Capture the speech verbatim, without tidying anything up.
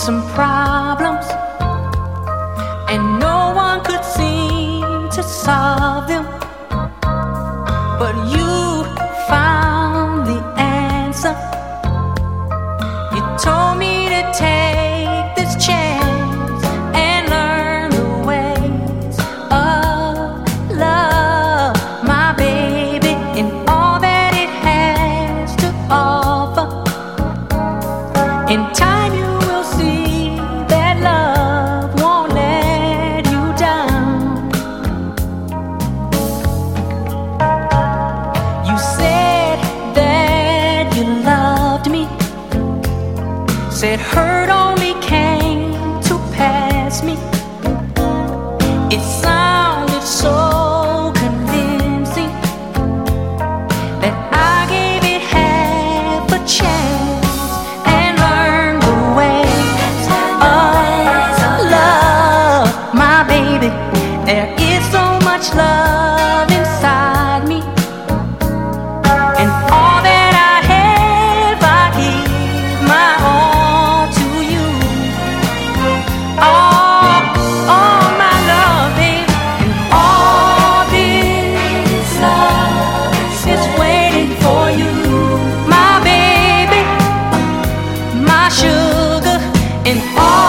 some problems, and no one could seem to solve them. But you found the answer. You told me to take this chance and learn the ways of love, my baby, and all that it has to offer. In time you will see that love won't let you down. You said that you loved me, said hurt only came to pass me. It sounded so convincing that I gave it half a chance and learned the ways of love, my baby. There is so much love inside me, and all that I have, I give my all to you. All, all my love, baby, and all this love is waiting for you, my baby, my sugar, and all